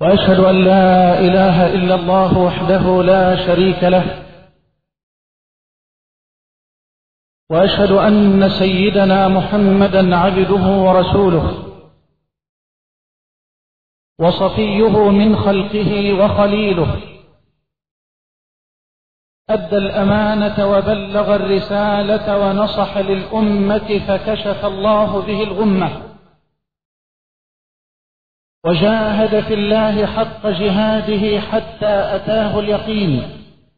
وأشهد أن لا إله إلا الله وحده لا شريك له، وأشهد أن سيدنا محمدا عبده ورسوله وصفيه من خلقه وخليله، أدى الأمانة وبلغ الرسالة ونصح للأمة فكشف الله به الغمة، وجاهد في الله حق جهاده حتى أتاه اليقين.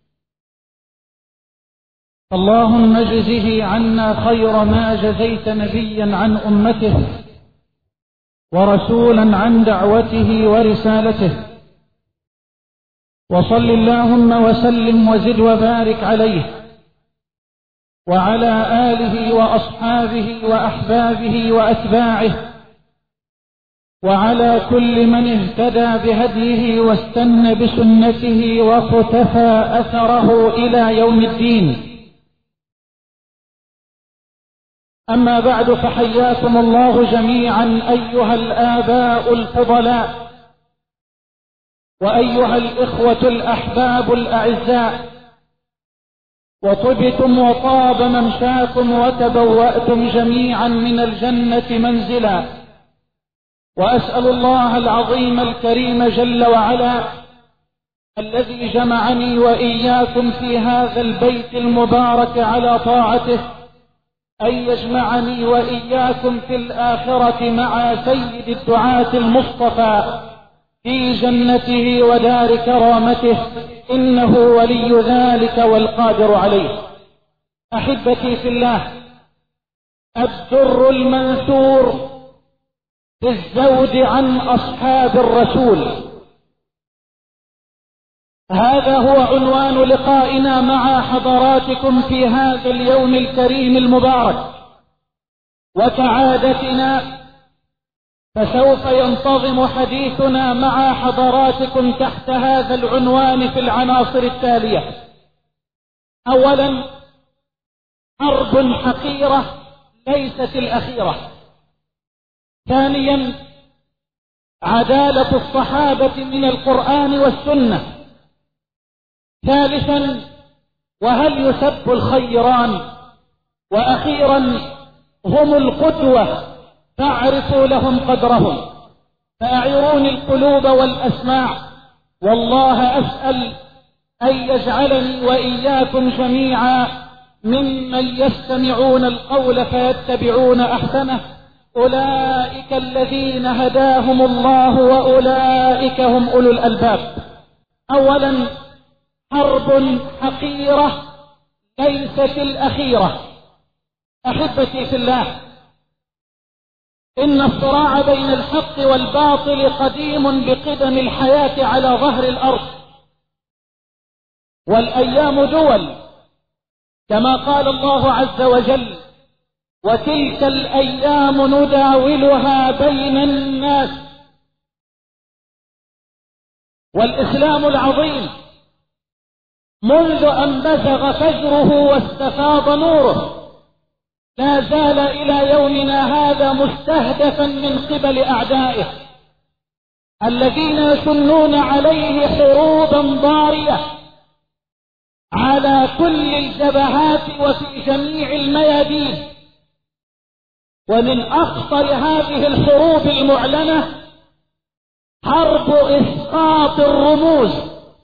اللهم اجزه عنا خير ما جزيت نبيا عن أمته ورسولا عن دعوته ورسالته، وصل اللهم وسلم وزد وبارك عليه وعلى آله وأصحابه وأحبابه وأتباعه وعلى كل من اهتدى بهديه واستنى بسنته واقتفى أثره إلى يوم الدين. أما بعد، فحياكم الله جميعا أيها الآباء الفضلاء وأيها الإخوة الأحباب الأعزاء، وطبتم وطاب ممشاكم وتبوأتم جميعا من الجنة منزلا، وأسأل الله العظيم الكريم جل وعلا الذي جمعني وإياكم في هذا البيت المبارك على طاعته أن يجمعني وإياكم في الآخرة مع سيد الدعاة المصطفى في جنته ودار كرامته، إنه ولي ذلك والقادر عليه. أحبتي في الله، الدر المنثور في الزود عن أصحاب الرسول، هذا هو عنوان لقائنا مع حضراتكم في هذا اليوم الكريم المبارك. وكعادتنا فسوف ينتظم حديثنا مع حضراتكم تحت هذا العنوان في العناصر التالية: أولا، حرب حقيرة ليست الأخيرة. ثانيا، عدالة الصحابة من القرآن والسنة. ثالثا، وهل يسب الخيران؟ وأخيرا، هم القدوة فاعرفوا لهم قدرهم. فأعيروني القلوب والأسماع، والله أسأل أن يجعلني وإياكم جميعا ممن يستمعون القول فيتبعون أحسنه، أولئك الذين هداهم الله وأولئك هم أولو الألباب. أولا، حرب حقيرة ليست الأخيرة. أحبتي في الله، إن الصراع بين الحق والباطل قديم بقدم الحياة على ظهر الأرض، والأيام دول كما قال الله عز وجل: وتلك الأيام نداولها بين الناس. والإسلام العظيم منذ أن بزغ فجره واستفاض نوره لا زال إلى يومنا هذا مستهدفا من قبل أعدائه الذين يسنون عليه حروبا ضارية على كل الجبهات وفي جميع الميادين. ومن أخطر هذه الحروب المعلنة حرب إسقاط الرموز.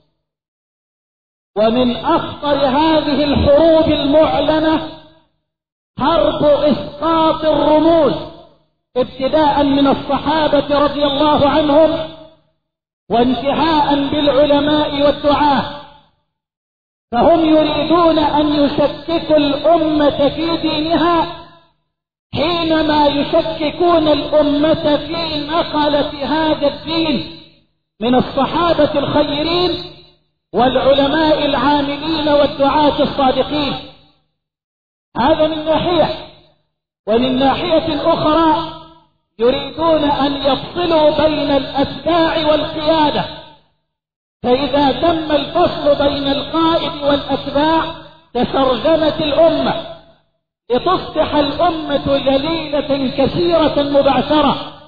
ومن أخطر هذه الحروب المعلنة حرب إسقاط الرموز، ابتداء من الصحابة رضي الله عنهم وانتهاء بالعلماء والدعاة، فهم يريدون أن يشككوا الأمة في دينها حينما يشككون الأمة في نقلة هذا الدين من الصحابة الخيرين والعلماء العاملين والدعاة الصادقين. هذا من ناحية. ومن ناحية أخرى يريدون أن يفصلوا بين الأتباع والقيادة، فإذا تم الفصل بين القائد والأتباع تشرذمت الأمة لتصبح الأمة ذليلة كثيرة مبعثرة،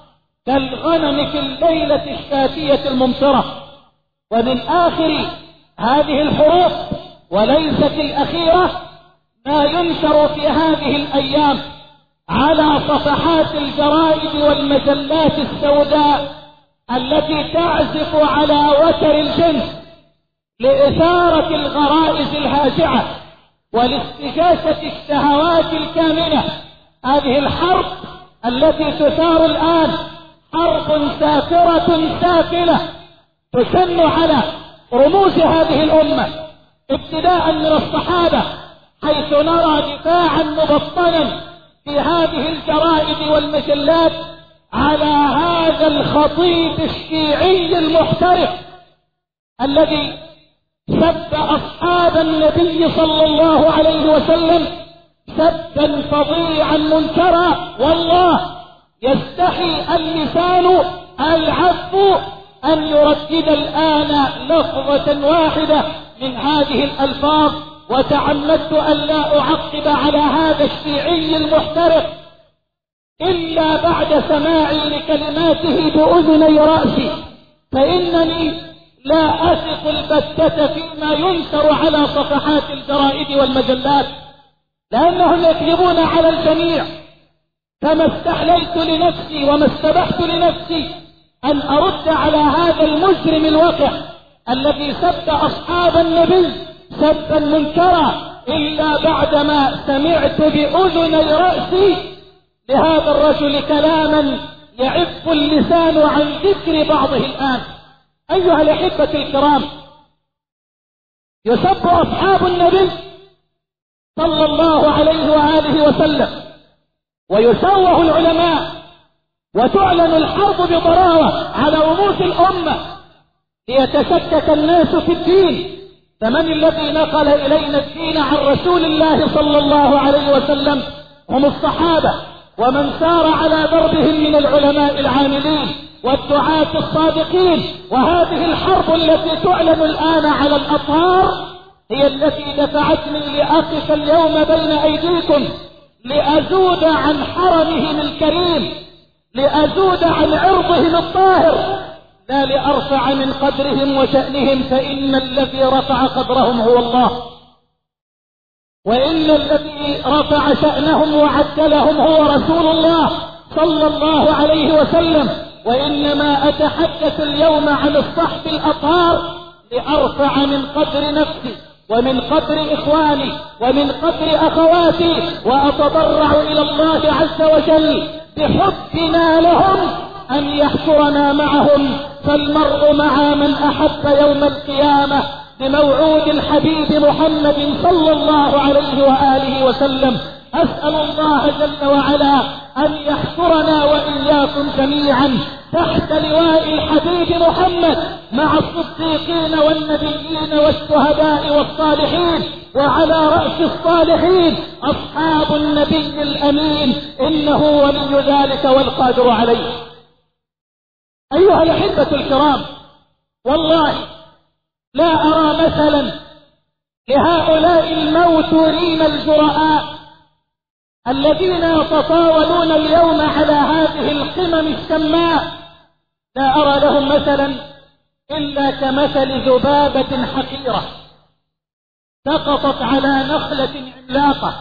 كالغنم في الليلة الشاتية الممطرة. ومن آخر هذه الحروب وليست الأخيرة ما ينشر في هذه الأيام على صفحات الجرائد والمجلات السوداء التي تعزف على وتر الجنس لإثارة الغرائز الهاجعة ولاستجاسة الشهوات الكامنة. هذه الحرب التي تثار الآن حرب سافرة سافلة تشن على رموز هذه الأمة، ابتداء من الصحابة، حيث نرى دفاعا مبطنا في هذه الجرائد والمجلات على هذا الخطيب الشيعي المحترف الذي سب أصحاب النبي صلى الله عليه وسلم سبا فظيعا منكرا. والله يستحي اللسان العفو أن يردد الآن لفظة واحدة من هذه الألفاظ، وتعمدت أن لا أعقب على هذا الشيعي المحترف إلا بعد سماعي لكلماته بأذني رأسي، فإنني لا أثق البتة فيما ينشر على صفحات الجرائد والمجلات، لأنهم يكذبون على الجميع. فما استحليت لنفسي وما استبحت لنفسي أن أرد على هذا المجرم الوقح الذي سب أصحاب النبي سبا منكرا إلا بعدما سمعت بأذني رأسي لهذا الرجل كلاما يعف اللسان عن ذكر بعضه الآن. أيها الأحبة الكرام، يسب أصحاب النبي صلى الله عليه وآله وسلم ويشوه العلماء وتعلن الحرب بضراوة على رموز الأمة ليتشكك الناس في الدين. فمن الذي نقل إلينا الدين عن رسول الله صلى الله عليه وسلم؟ هم الصحابة ومن سار على دربهم من العلماء العاملين والدعاة الصادقين. وهذه الحرب التي تعلن الآن على الأطهار هي التي دفعتني لأقف اليوم بين أيديكم لأزود عن حرمهم الكريم، لأزود عن عرضهم الطاهر، لا لأرفع من قدرهم وشأنهم، فإن الذي رفع قدرهم هو الله، وإن الذي رفع شأنهم وعدلهم هو رسول الله صلى الله عليه وسلم. وإنما أتحدث اليوم عن الصحب الأطهار لأرفع من قدر نفسي ومن قدر إخواني ومن قدر أخواتي، وأتضرع إلى الله عز وجل بحبنا لهم أن يحشرنا معهم، فالمرء مع من أحب يوم القيامة بموعود الحبيب محمد صلى الله عليه وآله وسلم. أسأل الله جل وعلا أن يحشرنا وإياكم جميعا تحت لواء الحبيب محمد مع الصديقين والنبيين والشهداء والصالحين، وعلى رأس الصالحين أصحاب النبي الأمين، إنه ولي ذلك والقادر عليه. أيها الأحبة الكرام، والله لا أرى مثلا لهؤلاء الموتورين الجرآء الذين يتطاولون اليوم على هذه القمم السماء، لا أرى لهم مثلا إلا كمثل ذبابة حقيرة سقطت على نخلة عملاقة،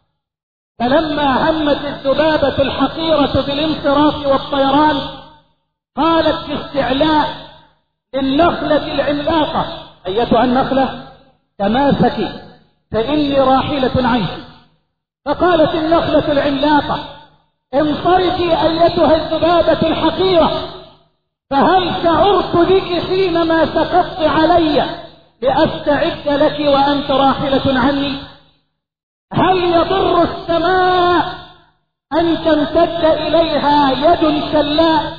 فلما همت الذبابة الحقيرة بالانصراف والطيران قالت باستعلاء للنخلة العملاقة: أيتها النخلة تماسكي فإني راحلة عنك. فقالت النخلة العملاقة: انصرفي أيتها الذبابة الحقيرة، فهل شعرت بك حينما سقطت علي لأستعد لك وأنت راحلة عني؟ هل يضر السماء أن تمتد إليها يد شلاء؟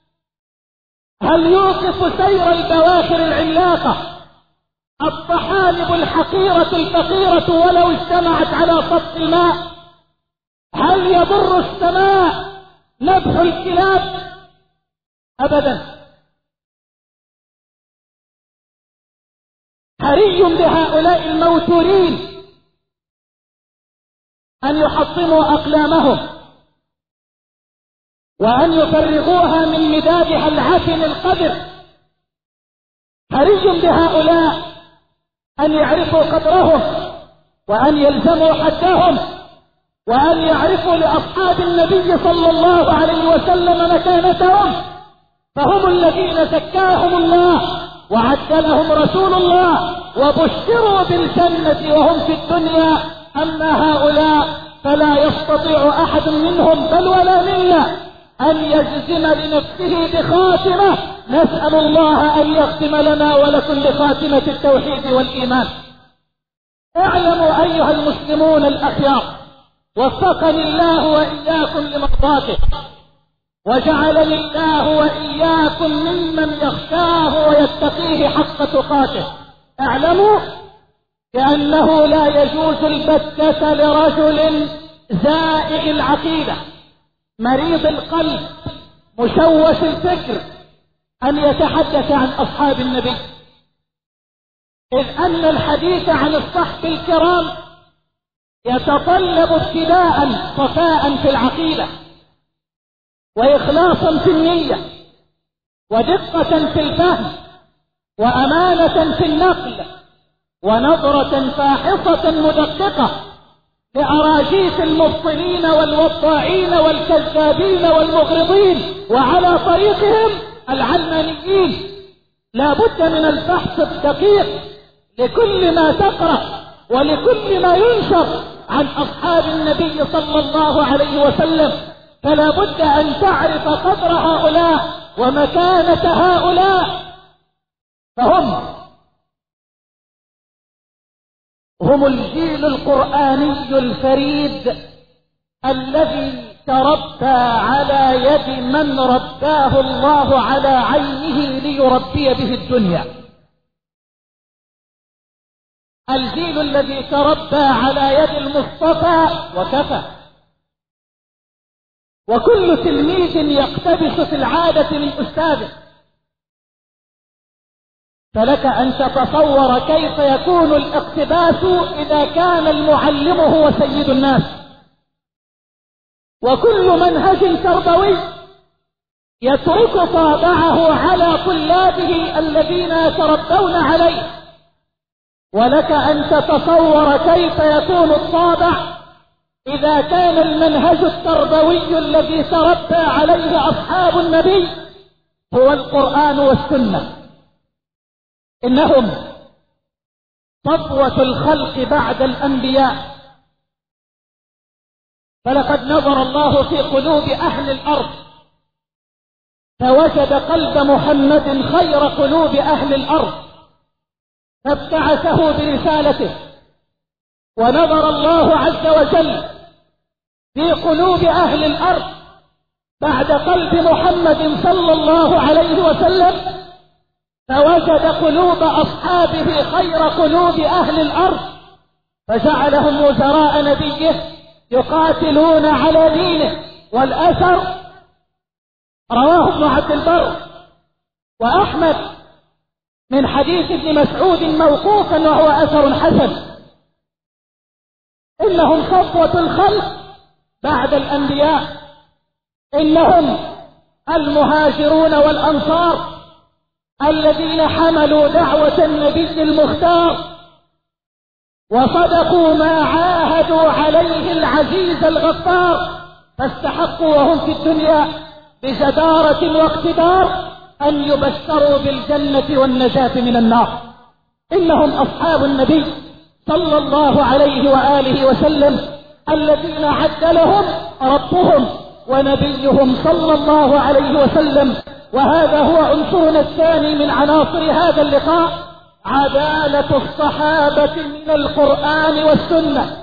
هل يوقف سير البواخر العملاقة الطحالب الحقيرة الفقيرة ولو اجتمعت على سطح الماء؟ هل يضر السماء نبح الكلاب؟ أبدا. حري بهؤلاء الموتورين أن يحطموا أقلامهم وأن يفرغوها من مدادها العفن القذر. حري بهؤلاء أن يعرفوا قدرهم، وأن يلزموا حدهم، وأن يعرفوا لأصحاب النبي صلى الله عليه وسلم مكانتهم، فهم الذين زكاهم الله وعد لهم رسول الله وبشروا بالجنة وهم في الدنيا. أما هؤلاء فلا يستطيع أحد منهم بل ولا منا أن يجزم لنفسه بخاتمة. نسأل الله أن يختم لنا ولكم بخاتمة التوحيد والإيمان. اعلموا أيها المسلمون الأخيار، وفقني الله وإياكم لمرضاته، وجعلني الله وإياكم ممن يخشاه ويتقيه حق تقاته. اعلموا بأنه لا يجوز البتة لرجل زائغ العقيدة مريض القلب مشوش الفكر أن يتحدث عن أصحاب النبي، إذ أن الحديث عن الصحب الكرام يتطلب ابتداء صفاء في العقيدة، وإخلاصا في النية، ودقة في الفهم، وأمانة في النقل، ونظرة فاحصة مدققة لأراجيف المبطلين والوضاعين والكذابين والمغرضين وعلى طريقهم العلمانيين. لا بد من البحث الدقيق لكل ما تقرأ ولكل ما ينشر عن أصحاب النبي صلى الله عليه وسلم، فلا بد أن تعرف قدر هؤلاء ومكانة هؤلاء. هم الجيل القرآني الفريد الذي تربى على يد من رباه الله على عينه ليربي به الدنيا. الجيل الذي تربى على يد المصطفى وكفى. وكل تلميذ يقتبس في العادة من أستاذه، فلك أن تتصور كيف يكون الاقتباس إذا كان المعلم هو سيد الناس. وكل منهج تربوي يترك طابعه على طلابه الذين يتربون عليه. ولك أن تتصور كيف يكون الطابع إذا كان المنهج التربوي الذي تربى عليه أصحاب النبي هو القرآن والسنة. إنهم صفوة الخلق بعد الأنبياء، فلقد نظر الله في قلوب أهل الأرض فوجد قلب محمد خير قلوب أهل الأرض، فابتعثه برسالته. ونظر الله عز وجل في قلوب أهل الأرض بعد قلب محمد صلى الله عليه وسلم، فوجد قلوب أصحابه خير قلوب أهل الأرض، فجعلهم وزراء نبيه يقاتلون على دينه. والأثر رواه ابن عبد البر وأحمد من حديث ابن مسعود موقوفا وهو أثر حسن: إنهم صفوة الخلق بعد الأنبياء، إنهم المهاجرون والأنصار الذين حملوا دعوة النبي المختار وصدقوا ما عاهدوا عليه العزيز الغفار، فاستحقوا وهم في الدنيا بجدارة واقتدار أن يبشروا بالجنة والنجاة من النار. إنهم أصحاب النبي صلى الله عليه وآله وسلم الذين عد لهم ربهم ونبيهم صلى الله عليه وسلم. وهذا هو عنصرنا الثاني من عناصر هذا اللقاء: عدالة الصحابة من القرآن والسنة.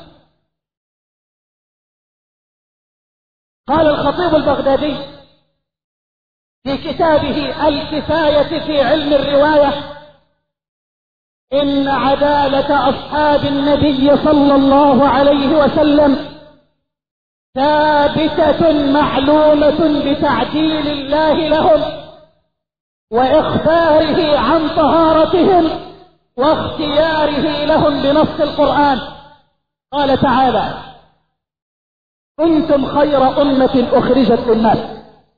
قال الخطيب البغدادي في كتابه الكفاية في علم الرواية: إن عدالة أصحاب النبي صلى الله عليه وسلم ثابتة معلومة بتعديل الله لهم وإخباره عن طهارتهم واختياره لهم بنص القرآن. قال تعالى: كنتم خير أمة أخرجت للناس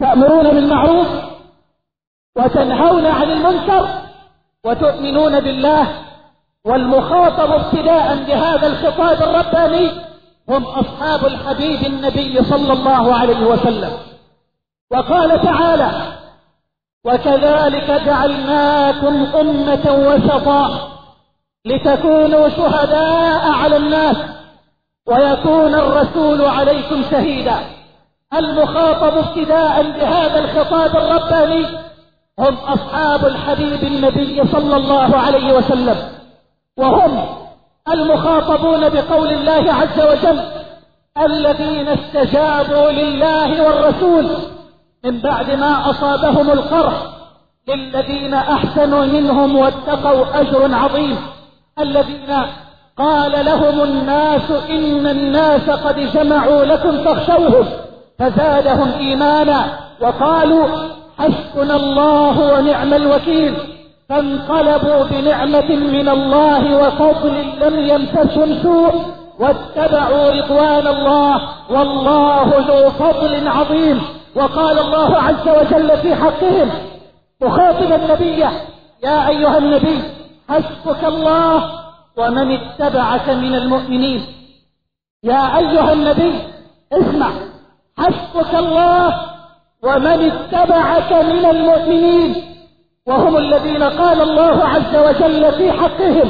تأمرون بالمعروف وتنهون عن المنكر وتؤمنون بالله. والمخاطب ابتداء بهذا الخطاب الرباني هم أصحاب الحبيب النبي صلى الله عليه وسلم. وقال تعالى: وكذلك جعلناكم أمة وسطا لتكونوا شهداء على الناس ويكون الرسول عليكم شهيدا. المخاطب ابتداء بهذا الخطاب الرباني هم أصحاب الحبيب النبي صلى الله عليه وسلم، وهم المخاطبون بقول الله عز وجل: الذين استجابوا لله والرسول من بعد ما أصابهم القرح للذين أحسنوا منهم واتقوا أجر عظيم. الذين قال لهم الناس إن الناس قد جمعوا لكم فاخشوهم فزادهم إيمانا وقالوا حسبنا الله ونعم الوكيل، فانقلبوا بنعمة من الله وفضل لم يمسسهم سوء واتبعوا رضوان الله والله ذو فضل عظيم. وقال الله عز وجل في حقهم مخاطبا النبي: يا أيها النبي حسبك الله ومن اتبعك من المؤمنين. يا أيها النبي اسمع، حسبك الله ومن اتبعك من المؤمنين، وهم الذين قال الله عز وجل في حقهم: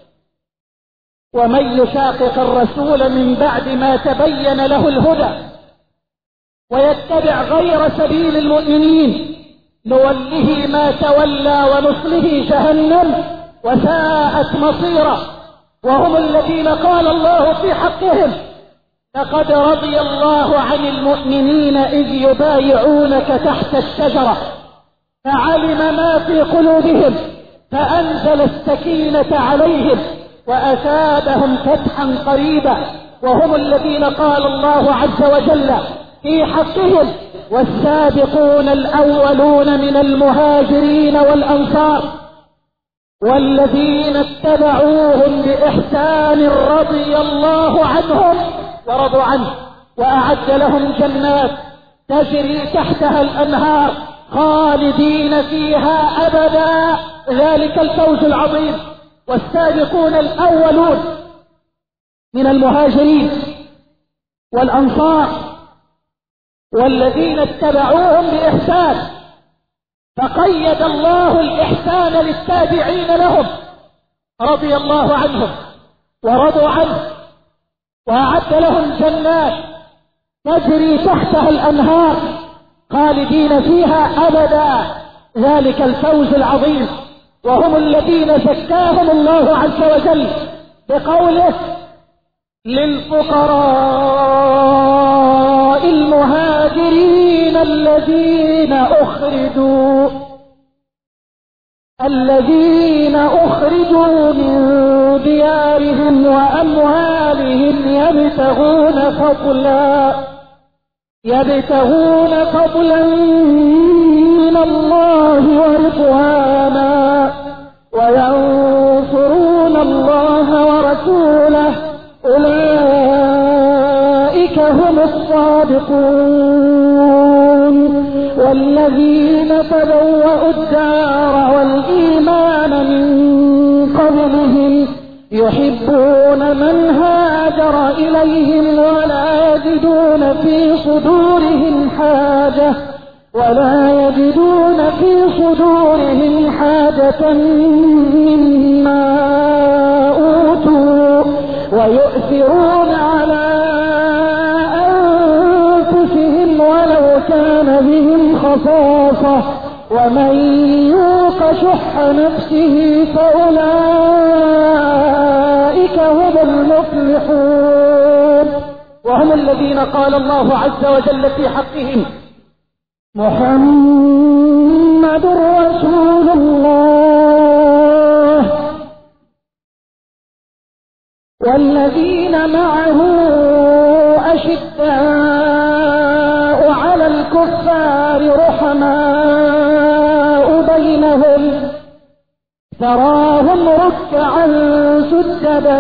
ومن يشاقق الرسول من بعد ما تبين له الهدى ويتبع غير سبيل المؤمنين نوله ما تولى ونصله جهنم وساءت مصيرا. وهم الذين قال الله في حقهم: لقد رضي الله عن المؤمنين إذ يبايعونك تحت الشجرة فعلم ما في قلوبهم فأنزل السكينة عليهم وأثابهم فتحا قريبا. وهم الذين قال الله عز وجل في حقهم: والسابقون الأولون من المهاجرين والأنصار والذين اتبعوهم بإحسان رضي الله عنهم ورضوا عنه وأعد لهم جنات تجري تحتها الأنهار خالدين فيها أبدا ذلك الفوز العظيم. والسابقون الأولون من المهاجرين والأنصار والذين اتبعوهم بإحسان، فقيد الله الإحسان للتابعين لهم رضي الله عنهم ورضوا عنه وأعد لهم جنات تجري تحتها الأنهار خالدين فيها أبدا ذلك الفوز العظيم. وهم الذين زكاهم الله عز وجل بقوله: للفقراء المهاجرين الذين أخرجوا من ديارهم وأموالهم يبتغون فضلا من الله ورضوانا وينصرون الله ورسوله أولئك هم الصادقون. والذين تبوأوا الدار والإيمان من قبلهم يحبون من هاجر إليهم ولا يجدون في صدورهم حاجة مما أوتوا ويؤثرون على أنفسهم ولو كان بهم خصاصة ومن يوق شح نفسه فأولئك هم المفلحون. وهم الذين قال الله عز وجل في حقهم: محمد رسول الله والذين معه أشداء على الكفار رحماء بينهم تراهم ركعا سجدا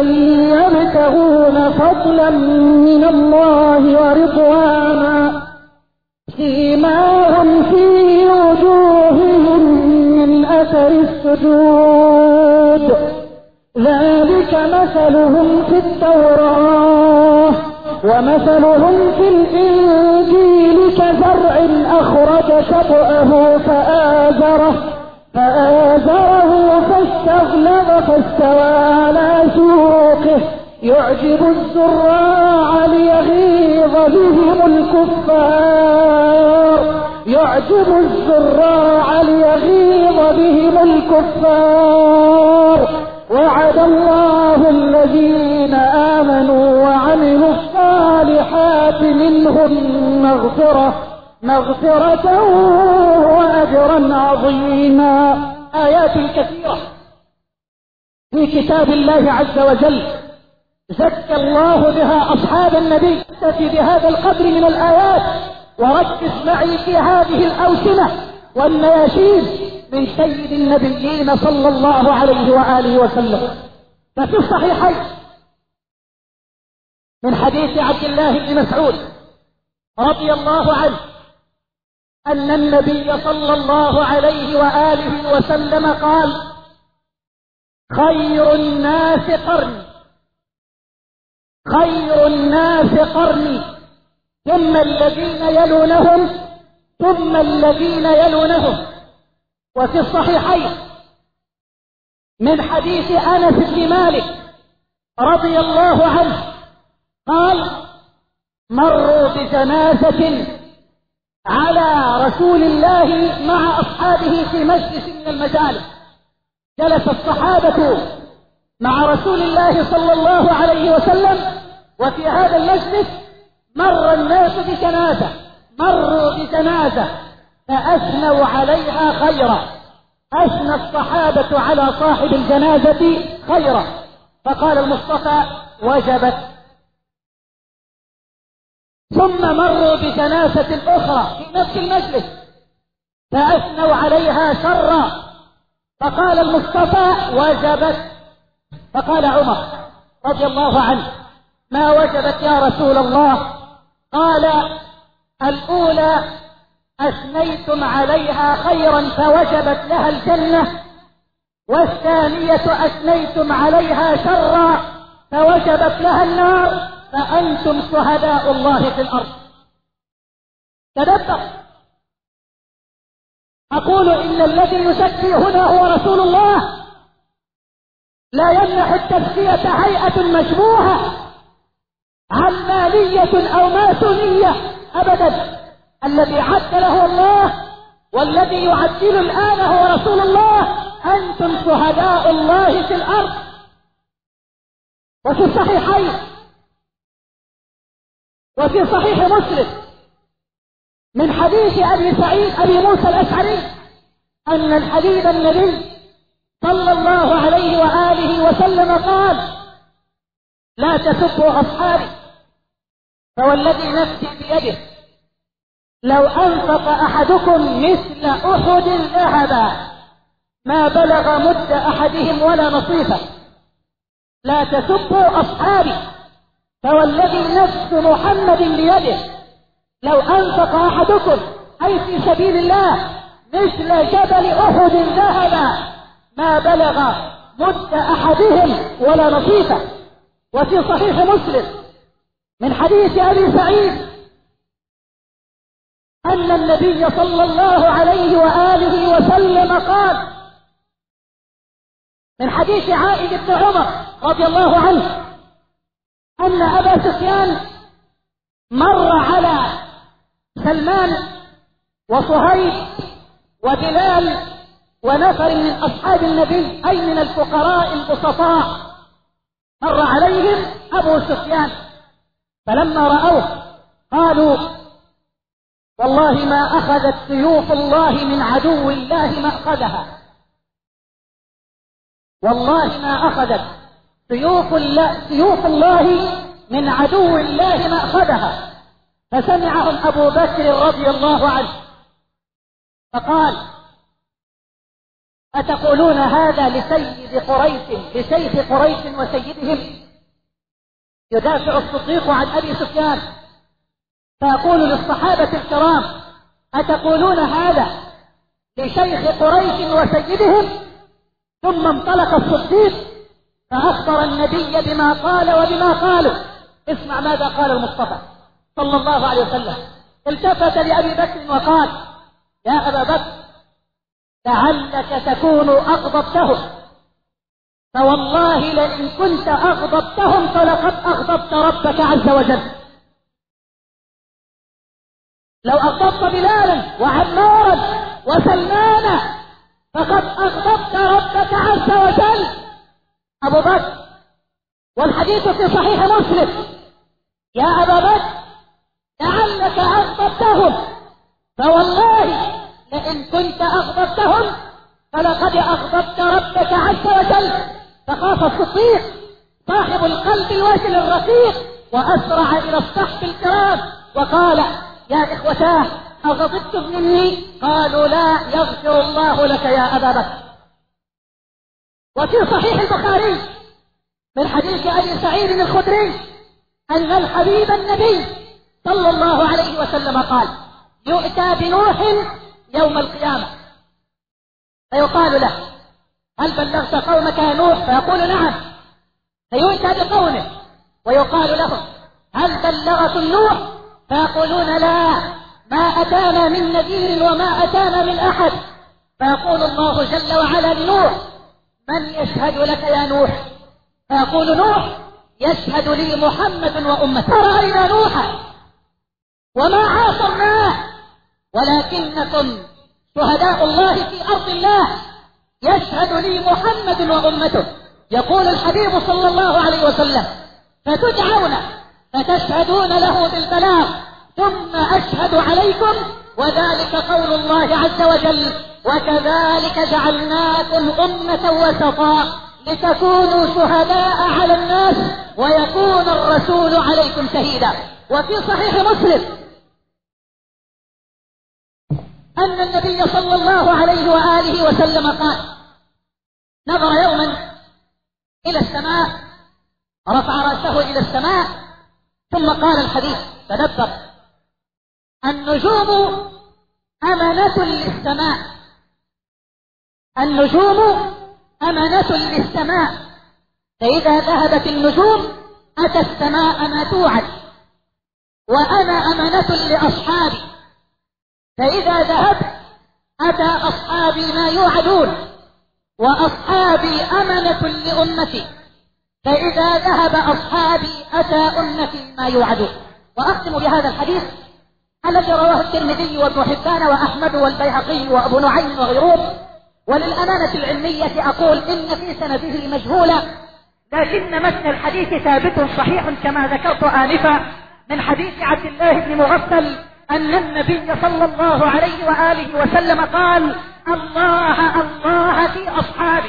يبتغون فضلا من الله ورضوانا سيماهم في وجوههم من أثر السجود ذلك مثلهم في التوراة ومثلهم في الإنجيل كزرع أخرج شطأه فآزره فاستغلظ فاستوى على سوقه يعجب الزراع ليغيظ بهم الكفار وعد الله الذين آمنوا وعملوا الصالحات منهم مغفرة وأجرا عظيما. آيات كثيرة في كتاب الله عز وجل زكى الله بها أصحاب النبي. اكتفي بهذا القدر من الآيات وركز معي في هذه الأوسمة والنياشيد من سيد النبيين صلى الله عليه وآله وسلم. ففي الصحيحين من حديث عبد الله بن مسعود رضي الله عنه أن النبي صلى الله عليه وآله وسلم قال: خير الناس قرني ثم الذين يلونهم وفي الصحيحين من حديث أنس بن مالك رضي الله عنه قال: مروا بجنازة على رسول الله مع أصحابه في مجلس من المجالس. جلس الصحابة مع رسول الله صلى الله عليه وسلم وفي هذا المجلس مر الناس مروا بجنازة فأثنوا عليها خيرا. أثنى الصحابة على صاحب الجنازة خيرا فقال المصطفى: وجبت. ثم مروا بجنازة أخرى في نفس المجلس فأثنوا عليها شرا فقال المصطفى: وجبت. فقال عمر رضي الله عنه: ما وجبت يا رسول الله؟ قال: الأولى أثنيتم عليها خيرا فوجبت لها الجنة، والثانية أثنيتم عليها شرا فوجبت لها النار، فأنتم شهداء الله في الأرض. تدبر. أقول إن الذي يزكي هنا هو رسول الله، لا يمنح التزكية هيئة مشبوهة علمانية أو ماسونية أبدا. الذي عدله الله والذي يعدل الآن هو رسول الله. أنتم شهداء الله في الأرض. وفي الصحيحين وفي صحيح مسلم من حديث أبي موسى الأشعري أن الحبيب النبي صلى الله عليه وآله وسلم قال: لا تسبوا أصحابي، فوالذي نفسي بيده لو أنفق أحدكم مثل أحد ذهبا ما بلغ مد أحدهم ولا نصيفه. لا تسبوا أصحابي، فوالذي نفس محمد بيده لو أنفق أحدكم أي في سبيل الله مثل جبل أحد ذهبا ما بلغ مد أحدهم ولا نصيفه. وفي صحيح مسلم من حديث أبي سعيد أن النبي صلى الله عليه وآله وسلم قال من حديث عائد بن عمر رضي الله عنه أن أبا سفيان مر على سلمان وصهيب وبلال ونفر من أصحاب النبي أي من الفقراء البسطاء، مر عليهم أبو سفيان فلما رأوه قالوا: والله ما أخذت سيوف الله من عدو الله ما أخذها، والله ما أخذت سيوف الله من عدو الله ما أخذها. فسمعهم أبو بكر رضي الله عنه فقال: أتقولون هذا لشيخ قريش وسيدهم؟ يدافع الصديق عن أبي سفيان فيقول للصحابة الكرام: أتقولون هذا لشيخ قريش وسيدهم؟ ثم انطلق الصديق فأخبر النبي بما قال وبما قالوا. اسمع ماذا قال المصطفى صلى الله عليه وسلم. التفت لأبي بكر وقال: يا أبا بكر، لعلك تكون أغضبتهم، فوالله لئن كنت أغضبتهم فلقد أغضبت ربك عز وجل. لو أغضبت بلالا وعمارا وسلمانا فقد أغضبت ربك عز وجل. أبو بكر، والحديث في صحيح مسلم: يا أبا بكر، لعلك أغضبتهم، فوالله لئن كنت أغضبتهم فلقد أغضبت ربك عز وجل. فخاف الصديق صاحب القلب الوجل الرقيق وأسرع إلى الصحب الكرام وقال: يا إخوتاه، أغضبتم مني؟ قالوا: لا، يغفر الله لك يا أبا بكر. وفي صحيح البخاري من حديث أبي سعيد الخدري أن الحبيب النبي صلى الله عليه وسلم قال: يؤتى بنوح يوم القيامة فيقال له: هل بلغت قومك يا نوح؟ فيقول: نعم. فيؤتى بقومه ويقال لهم: هل بلغكم نوح؟ فيقولون: لا، ما أتانا من نذير وما أتانا من أحد. فيقول الله جل وعلا لنوح: من يشهد لك يا نوح؟ فيقول نوح: يشهد لي محمد وأمته. رأينا نوحا وما عاصرناه، ولكنكم شهداء الله في أرض الله، يشهد لي محمد وأمته. يقول الحبيب صلى الله عليه وسلم: فتدعون فتشهدون له بالبلاغ ثم أشهد عليكم، وذلك قول الله عز وجل: وكذلك جعلناكم أمة وسطا لتكونوا شهداء على الناس ويكون الرسول عليكم شهيدا. وفي صحيح مسلم أن النبي صلى الله عليه وآله وسلم قال: نظر يوما إلى السماء، رفع رأسه إلى السماء، ثم قال الحديث: تدبر، النجوم أمانة للسماء، النجوم أمانة للسماء، فإذا ذهبت النجوم أتى السماء ما توعد، وأنا أمانة لأصحابي، فإذا ذهبت أتى أصحابي ما يوعدون، وأصحابي أمنة لأمتي، فإذا ذهب أصحابي أتى أمتي ما يوعدون. وأختم بهذا الحديث الذي رواه الترمذي وابن حبان وأحمد والبيهقي وأبو نعيم وغيرهم. وللأمانة العلمية أقول إن في سنده مجهولة، لكن متن الحديث ثابت صحيح كما ذكرت آنفا من حديث عبد الله بن مغفل أن النبي صلى الله عليه وآله وسلم قال: الله الله في أصحابي،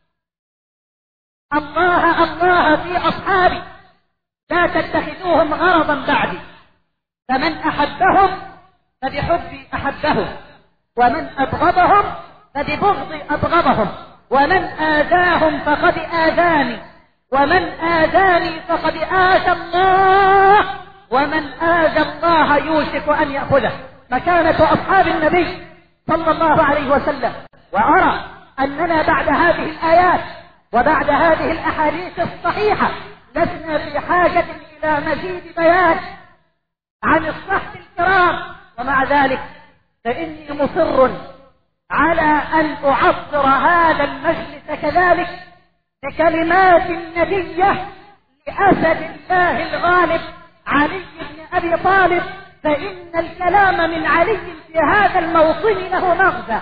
الله الله في أصحابي، لا تتخذوهم غرضا بعدي، فمن أحبهم فبحبي أحبهم، ومن أبغضهم فببغضي أبغضهم، ومن آذاهم فقد آذاني، ومن آذاني فقد آذى الله، ومن آذى الله يوشك أن يأخذه. مكانة أصحاب النبي صلى الله عليه وسلم. وأرى أننا بعد هذه الآيات وبعد هذه الأحاديث الصحيحة لسنا في حاجة إلى مزيد بيان عن الصحب الكرام، ومع ذلك فإني مصر على أن أعصر هذا المجلس كذلك بكلمات نبية لأسد الله الغالب علي بن أبي طالب، فإن الكلام من علي في هذا الموطن له مغزى،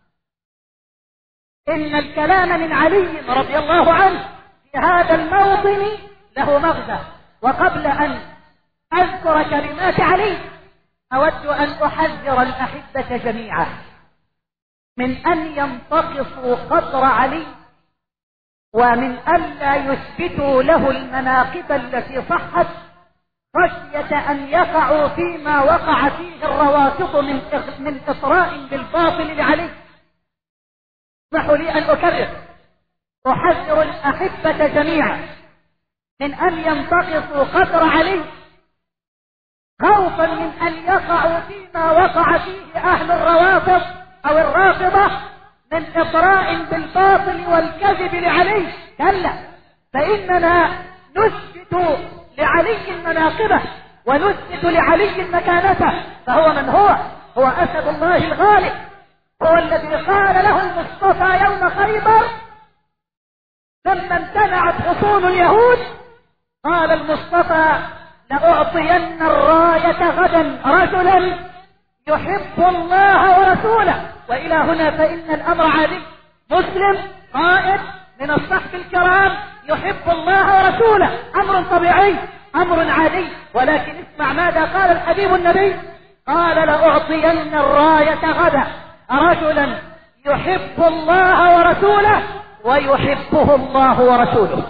إن الكلام من علي رضي الله عنه في هذا الموطن له مغزى. وقبل أن أذكر كلمات علي أود أن أحذر الأحبة جميعا من أن ينتقصوا قدر علي، ومن أن لا يثبتوا له المناقب التي صحت، خشية أن يقعوا فيما وقع فيه الرواسط من إطراء بالباطل لعلي. اسمحوا لي أن أكرر، أحذر الأحبة جميعا من أن ينتقصوا قدر علي، خوفا من أن يقعوا فيما وقع فيه أهل الروافض أو الرافضة من إطراء بالباطل والكذب لعلي. كلا، فإننا نثبت لعلي مناقبه ونثبت لعلي مكانته. فهو من هو أسد الله الغالب، هو الذي قال له المصطفى يوم خيبر لما امتنعت حصون اليهود، قال المصطفى: لأعطين الراية غدا رجلا يحب الله ورسوله. وإلى هنا فإن الأمر عادي، مسلم قائد من الصحب الكرام يحب الله ورسوله، أمر طبيعي، أمر عادي. ولكن اسمع ماذا قال الحبيب النبي، قال: لأعطين الراية غدا رجلا يحب الله ورسوله ويحبه الله ورسوله،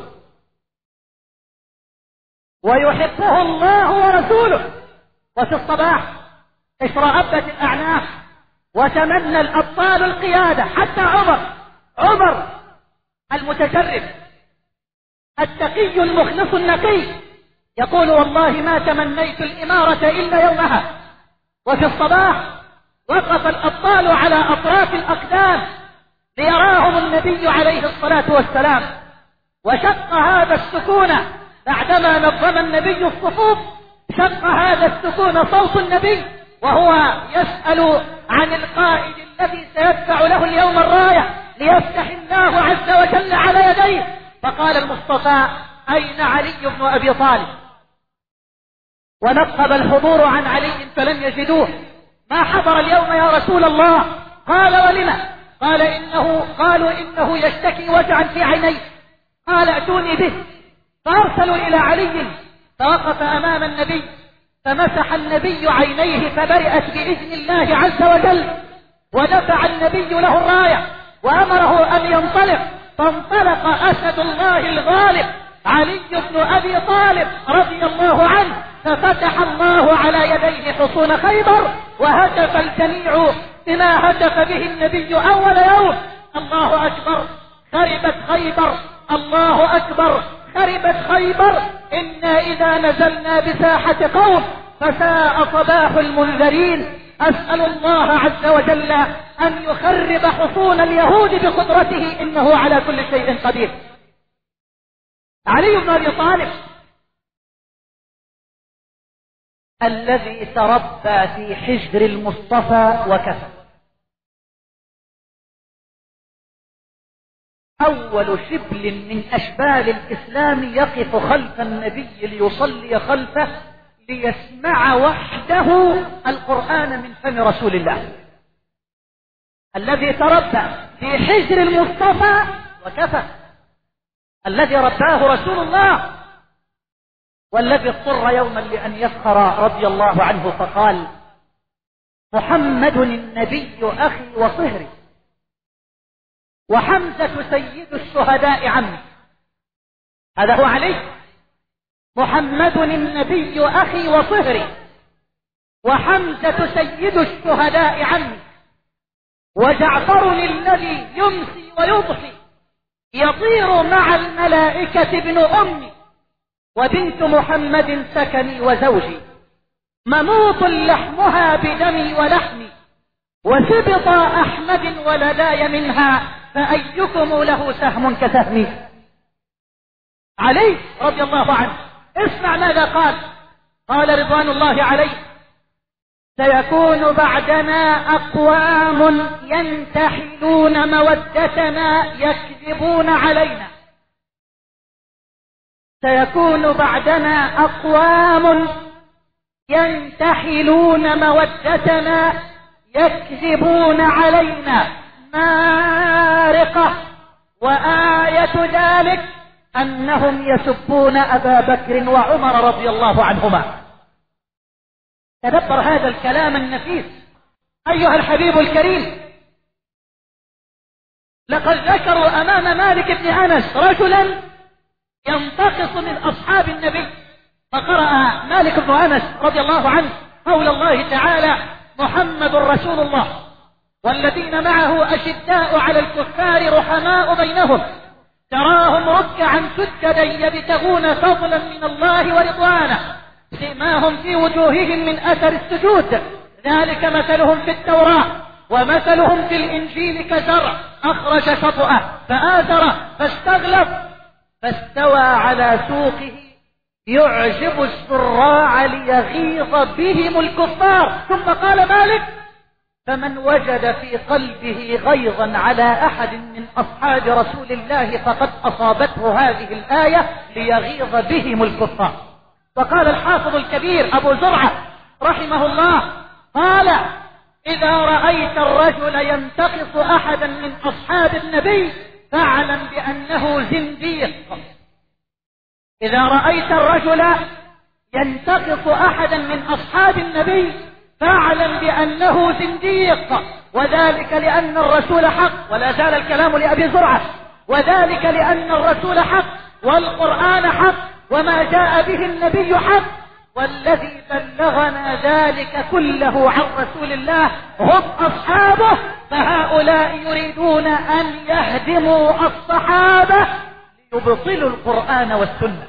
ويحبه الله ورسوله. وفي الصباح اشرأبت الأعناق وتمنى الأبطال القيادة، حتى عمر المتجرب التقي المخلص النقي يقول: والله ما تمنيت الإمارة إلا يومها. وفي الصباح وقف الأبطال على أطراف الأقدام ليراهم النبي عليه الصلاة والسلام، وشق هذا السكون بعدما نظم النبي الصفوف، شق هذا السكون صوت النبي وهو يسأل عن القائد الذي سيدفع له اليوم الراية ليفتح الله عز وجل على يديه. فقال المصطفى: أين علي بن أبي طالب؟ ونقب الحضور عن علي فلم يجدوه. ما حضر اليوم يا رسول الله؟ قال: ولما؟ قالوا إنه يشتكي وجعا في عينيه. قال: ائتوني به. فأرسلوا إلى علي، فوقف أمام النبي، فمسح النبي عينيه فبرئت بإذن الله عز وجل، ودفع النبي له الراية وأمره أن ينطلق. فانطلق أسد الله الغالب علي بن أبي طالب رضي الله عنه، ففتح الله على يديه حصون خيبر، وهتف الجميع بما هتف به النبي أول يوم: الله أكبر، خربت خيبر، الله أكبر، خربت خيبر. إنا إذا نزلنا بساحة قوم فساء صباح المنذرين. أسأل الله عز وجل أن يخرب حصون اليهود بقدرته، إنه على كل شيء قدير. علي بن أبي طالب الذي تربى في حجر المصطفى وكفى، أول شبل من أشبال الإسلام يقف خلف النبي ليصلي خلفه ليسمع وحده القرآن من فم رسول الله، الذي تربى في حجر المصطفى وكفى، الذي رباه رسول الله، والذي اضطر يوما لأن يفخر رضي الله عنه فقال: محمد النبي أخي وصهري، وحمزة سيد الشهداء عمي. هذا هو علي. محمد النبي أخي وصهري، وحمزة سيد الشهداء عمي، وجعفر الذي يمسي ويضحي يطير مع الملائكة ابن أمي، وبنت محمد سكني وزوجي، مموط لحمها بدمي ولحمي، وسبط أحمد ولداي منها، فأيكم له سهم كسهمي. علي رضي الله عنه، اسمع ماذا قال رضوان الله عليه: سيكون بعدنا أقوام ينتحلون مودتنا يكذبون علينا. سيكون بعدنا أقوام ينتحلون مودتنا يكذبون علينا مارقة، وآية ذلك أنهم يسبون أبا بكر وعمر رضي الله عنهما. تدبر هذا الكلام النفيس أيها الحبيب الكريم. لقد ذكروا أمام مالك بن أنس رجلا ينتقص من أصحاب النبي، فقرأ مالك بن أنس رضي الله عنه قول الله تعالى: محمد رسول الله والذين معه أشداء على الكفار رحماء بينهم تراهم ركعا سجدا يبتغون فضلا من الله ورضوانه سيماهم في وجوههم من أثر السجود، ذلك مثلهم في التوراة ومثلهم في الإنجيل كزرع أخرج شطأه فآزره فاستغلظ فاستوى على سوقه يعجب الزراع ليغيظ بهم الكفار. ثم قال مالك: فمن وجد في قلبه غيظا على أحد من أصحاب رسول الله فقد أصابته هذه الآية ليغيظ بهم الكفار. وقال الحافظ الكبير أبو زرعة رحمه الله قال: إذا رأيت الرجل ينتقص أحدا من أصحاب النبي فاعلم بأنه زنديق. إذا رأيت الرجل ينتقص أحدا من أصحاب النبي فاعلم بأنه زنديق، وذلك لأن الرسول حق. ولا زال الكلام لأبي زرعة: وذلك لأن الرسول حق والقرآن حق وما جاء به النبي حق، والذي بلغنا ذلك كله عن رسول الله هم أصحابه، فهؤلاء يريدون أن يهدموا الصحابة ليبطلوا القرآن والسنة.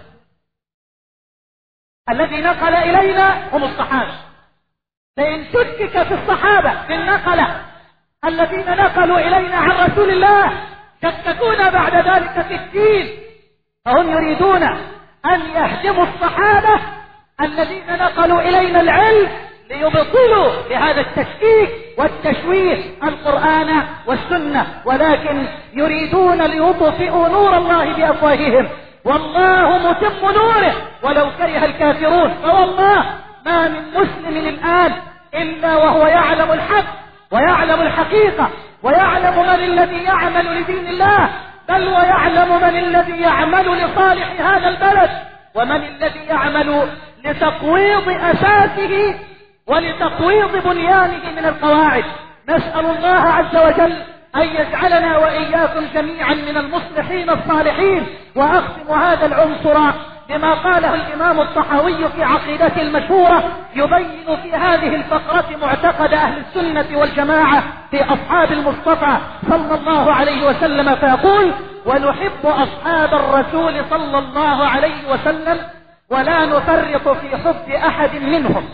الذي نقل إلينا هم الصحابة، فإن شكك في الصحابة في النقلة الذين نقلوا إلينا عن رسول الله شككونا بعد ذلك في الدين، فهم يريدون أن يهدموا الصحابة الذين نقلوا إلينا العلم ليبطلوا بهذا التشكيك والتشويه القرآن والسنة، ولكن يريدون ليطفئوا نور الله بأفواههم، والله متم نوره ولو كره الكافرون. فوالله ما من مسلم الآن إلا وهو يعلم الحق ويعلم الحقيقة ويعلم من الذي يعمل لدين الله، بل ويعلم من الذي يعمل لصالح هذا البلد ومن الذي يعمل لتقويض أساسه ولتقويض بنيانه من القواعد. نسأل الله عز وجل أن يجعلنا وإياكم جميعا من المصلحين الصالحين. وأختم هذا العنصر بما قاله الإمام الطحاوي في عقيدته المشهورة، يبين في هذه الفقرة معتقد أهل السنة والجماعة في أصحاب المصطفى صلى الله عليه وسلم، فيقول: ونحب أصحاب الرسول صلى الله عليه وسلم ولا نفرط في حب أحد منهم،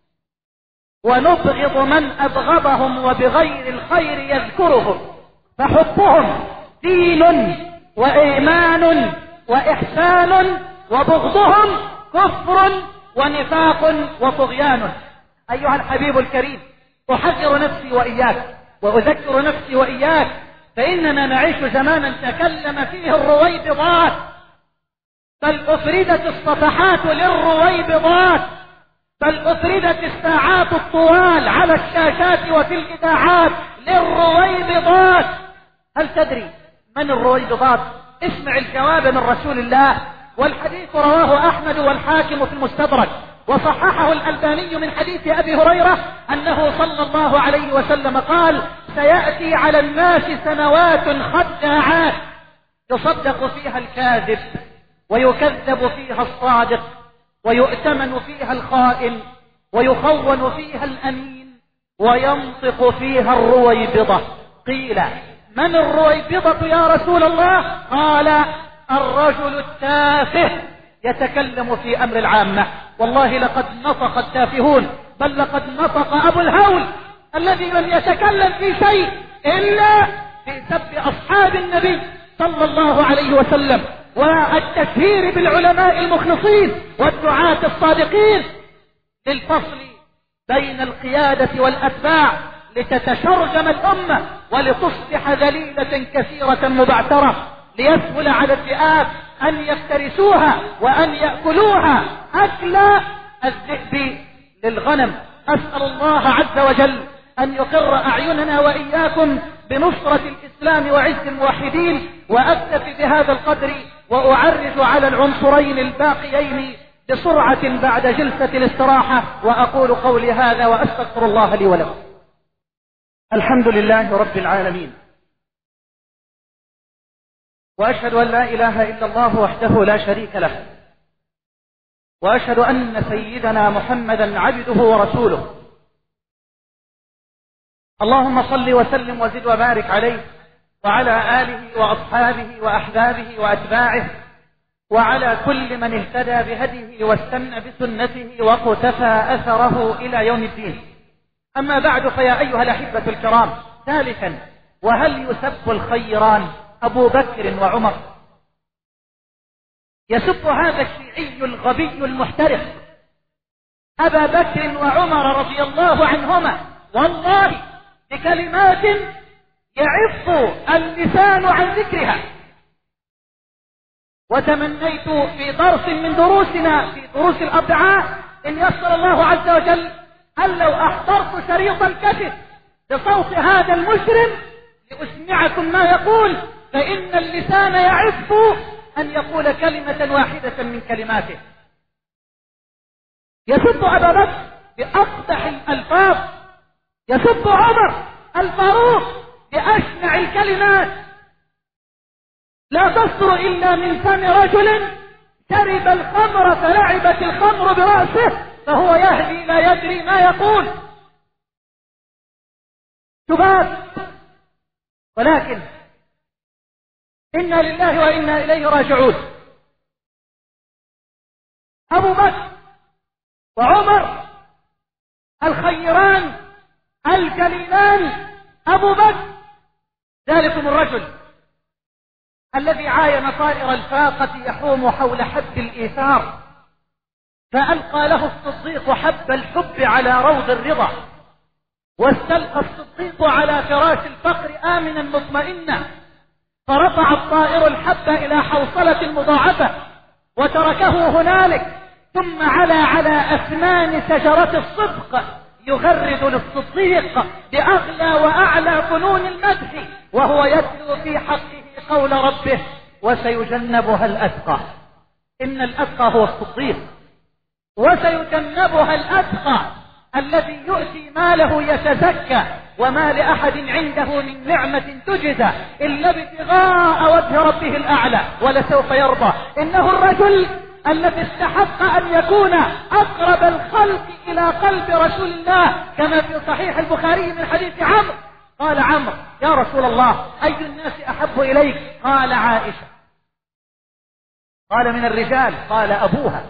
ونبغض من أبغضهم وبغير الخير يذكرهم، فحبهم دين وإيمان وإحسان، وبغضهم كفر ونفاق وطغيان. أيها الحبيب الكريم، أحذر نفسي وإياك وأذكر نفسي وإياك، فإننا نعيش زمانا تكلم فيه الرويبضات، بل أفردت الصفحات للرويبضات، بل أفردت الساعات الطوال على الشاشات وفي الإذاعات للرويبضات. هل تدري من الرويبضات؟ اسمع الجواب من رسول الله، والحديث رواه أحمد والحاكم في المستدرك، وصححه الألباني من حديث أبي هريرة أنه صلى الله عليه وسلم قال: سيأتي على الناس سنوات خداعات يصدق فيها الكاذب ويكذب فيها الصادق ويؤتمن فيها الخائن ويخون فيها الأمين وينطق فيها الرويبضة. قيل: من الرويبضة يا رسول الله؟ قال: الرجل التافه يتكلم في أمر العامة. والله لقد نطق التافهون، بل لقد نطق أبو الهول الذي لم يتكلم في شيء إلا في سب أصحاب النبي صلى الله عليه وسلم والتشهير بالعلماء المخلصين والدعاة الصادقين، للفصل بين القيادة والأتباع لتتشرجم الأمة ولتصبح ذليلة كثيرة مبعثرة، ليسهل على الذئاب أن يفترسوها وأن يأكلوها أكل الذئب للغنم. أسأل الله عز وجل أن يقر أعيننا وإياكم بنصرة الإسلام وعز الموحدين، وأكتفي بهذا القدر وأعرج على العنصرين الباقيين بسرعة بعد جلسة الاستراحة، وأقول قولي هذا وأستغفر الله لي ولكم. الحمد لله رب العالمين، وأشهد أن لا إله إلا الله وحده لا شريك له، وأشهد أن سيدنا محمدا عبده ورسوله. اللهم صل وسلم وزد وبارك عليه وعلى آله وأصحابه وأحبابه وأتباعه وعلى كل من اهتدى بهديه واستنى بسنته وقتفى أثره إلى يوم الدين. أما بعد، فيا أيها الأحبة الكرام، ثالثا، وهل يسب الخيران أبو بكر وعمر؟ يسب هذا الشيعي الغبي المحترق أبا بكر وعمر رضي الله عنهما والله بكلمات يعف اللسان عن ذكرها. وتمنيت في درس من دروسنا في دروس الأربعاء إن يسر الله عز وجل أن لو أحضرت شريط الكتب بصوت هذا المجرم لأسمعكم ما يقول، فإن اللسان يعف أن يقول كلمة واحدة من كلماته. يسب أبا بكر بأقبح الألفاظ، يسب عمر الفاروق بأشنع الكلمات، لا تصدر إلا من فم رجل شرب الخمر فلعبت الخمر برأسه فهو يهدي لا يدري ما يقول. تباب. ولكن إنا لله وإنا إليه راجعون. أبو بكر وعمر الخيران الجليلان، أبو بكر ذلكم الرجل الذي عاين طائر الفاقة يحوم حول حب الإيثار، فألقى له الصديق حب الحب على روض الرضا، واستلقى الصديق على فراش الفقر آمنا مطمئنا، فرفع الطائر الحب إلى حوصلة مضاعفة وتركه هنالك، ثم على أثمان شجرة الصدق يغرد للصديق بأغلى وأعلى فنون المدح، وهو يتلو في حقه قول ربه وسيجنبها الأتقى. إن الأتقى هو الصديق، وسيجنبها الأتقى الذي يؤتي ماله يتزكى، وما لأحد عنده من نعمة تجزى إلا ابتغاء وجه ربه الأعلى ولسوف يرضى. إنه الرجل الذي استحق أن يكون أقرب الخلق إلى قلب رسول الله، كما في صحيح البخاري من حديث عمرو قال عمرو: يا رسول الله، أي الناس أحب إليك؟ قال: عائشة. قال: من الرجال؟ قال: أبوها.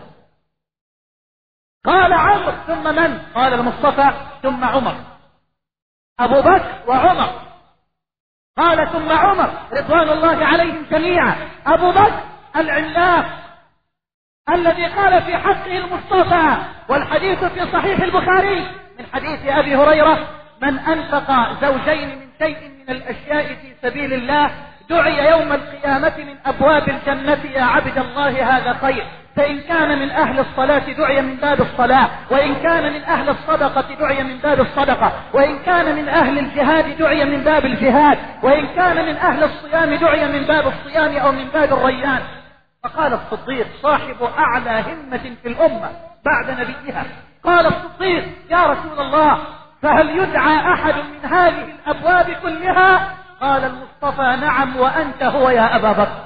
قال عمرو: ثم من؟ قال: المصطفى، ثم عمر. أبو بكر وعمر. قال: ثم عمر رضوان الله عليهم جميعا. أبو بكر العلاق الذي قال في حقه المصطفى، والحديث في صحيح البخاري من حديث أبي هريرة: من أنفق زوجين من شيء من الأشياء في سبيل الله دعي يوم القيامة من أبواب الجنة يا عبد الله هذا خير. فإن كان من أهل الصلاة دعي من باب الصلاة، وإن كان من أهل الصدقة دعي من باب الصدقة، وإن كان من أهل الجهاد دعي من باب الجهاد، وإن كان من أهل الصيام دعي من باب الصيام أو من باب الريان. فقال الصديق صاحب أعلى همة في الأمة بعد نبيها، قال الصديق: يا رسول الله، فهل يدعى أحد من هذه الأبواب كلها؟ قال المصطفى: نعم، وأنت هو يا أبا بكر.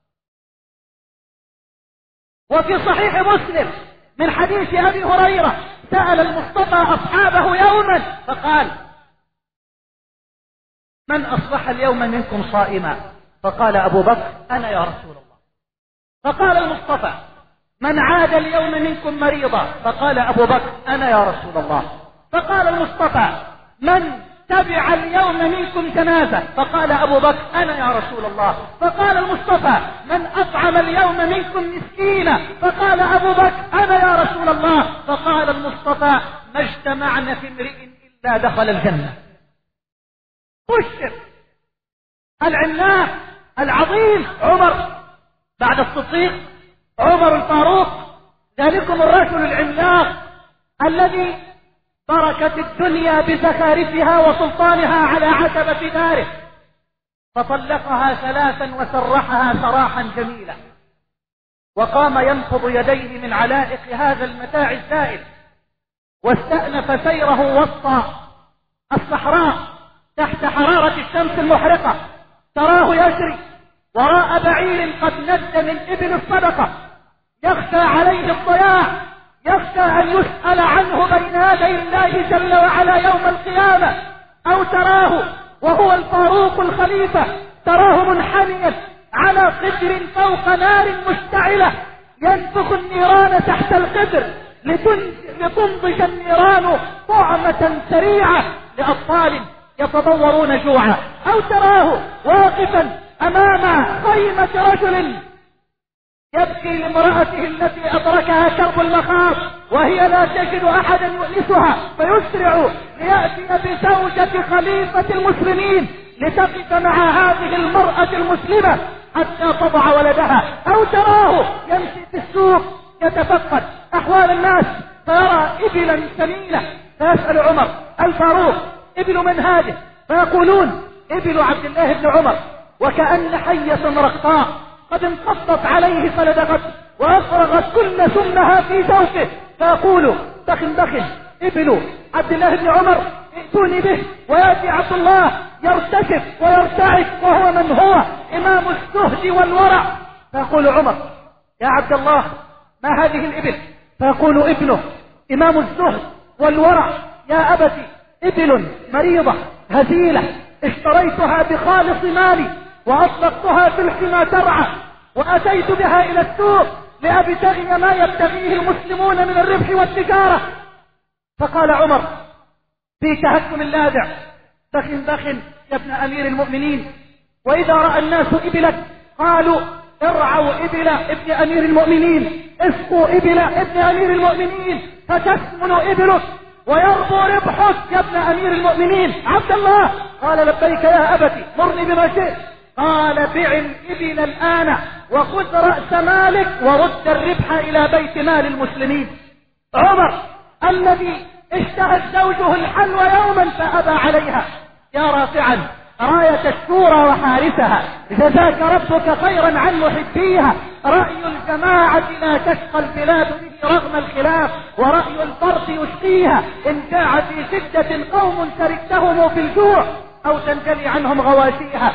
وفي صحيح مسلم من حديث أبي هريرة سأل المصطفى أصحابه يوما فقال: من أصبح اليوم منكم صائما؟ فقال أبو بكر: أنا يا رسول الله. فقال المصطفى: من عاد اليوم منكم مريضا؟ فقال أبو بكر: أنا يا رسول الله. فقال المصطفى: من تبع اليوم منكم جنازة؟ فقال أبو بكر: أنا يا رسول الله. فقال المصطفى: من أطعم اليوم منكم مسكينا؟ فقال أبو بكر: أنا يا رسول الله. فقال المصطفى: ما اجتمعنا في امرئ إلا دخل الجنة. بشر العلاق العظيم عمر بعد الصديق، عمر الفاروق، ذلكم الرجل العلاق الذي بركت الدنيا بزخارفها وسلطانها على عتبة داره، فطلقها ثلاثا وسرحها سراحا جميلا، وقام ينفض يديه من علائق هذا المتاع الزائد، واستأنف سيره وسط الصحراء تحت حرارة الشمس المحرقة. تراه يجري وراء بعير قد ند من إبل الصدقة، يخشى عليه الضياع، يخشى أن يسأل عنه بين يدي الله جل وعلا يوم القيامة. أو تراه وهو الفاروق الخليفة، تراه منحنيا على قدر فوق نار مشتعلة ينفخ النيران تحت القدر لتنضج النيران طعمة سريعة لأطفال يتضورون جوعا. أو تراه واقفا أمام خيمة رجل يبكي لامرأته التي أدركها كرب المخاض وهي لا تجد أحدا يؤنسها، فيسرع ليأتي بزوجة خليفة المسلمين لتقف مع هذه المرأة المسلمة حتى تضع ولدها. أو تراه يمشي في السوق يتفقد أحوال الناس فيرى إبلا سمينة فيسأل عمر الفاروق إبل من هذه؟ فيقولون إبل عبد الله بن عمر، وكأن حية رقطاء قد انقضت عليه فلدغته وأفرغت كل سمها في جوفه، فيقول بخ إبل عبد الله بن عمر ائتوني به. ويأتي عبد الله يرتشف ويرتعش وهو من هو إمام الزهد والورع، فيقول عمر يا عبد الله ما هذه الإبل؟ فيقول ابنه إمام الزهد والورع يا أبتي إبل مريضة هزيلة اشتريتها بخالص مالي وأطلقتها في الحمى ترعى وأتيت بها إلى السوق لأبتغي ما يبتغيه المسلمون من الربح والتجارة. فقال عمر في تهكم اللاذع بخ يا ابن أمير المؤمنين، وإذا رأى الناس إبلك قالوا ارعوا إبل ابن أمير المؤمنين، اسقوا إبل ابن أمير المؤمنين فتسمن إبلك ويربو ربحك يا ابن أمير المؤمنين. عبد الله قال لبيك يا أبتي مرني بما شئت. قال بع الإبل الآن وخذ رأس مالك ورد الربح إلى بيت مال المسلمين. عمر الذي اشتهت زوجه الحلوى يوما فأبى عليها يا رافعا راية الشورى وحارسها جزاك ربك خيرا عن محبيها، رأي الجماعة لا تشقى البلاد به رغم الخلاف، ورأي الفرد يشقيها إن جاع في شدة قوم تركتهم في الجوع أو تنجلي عنهم غواشيها.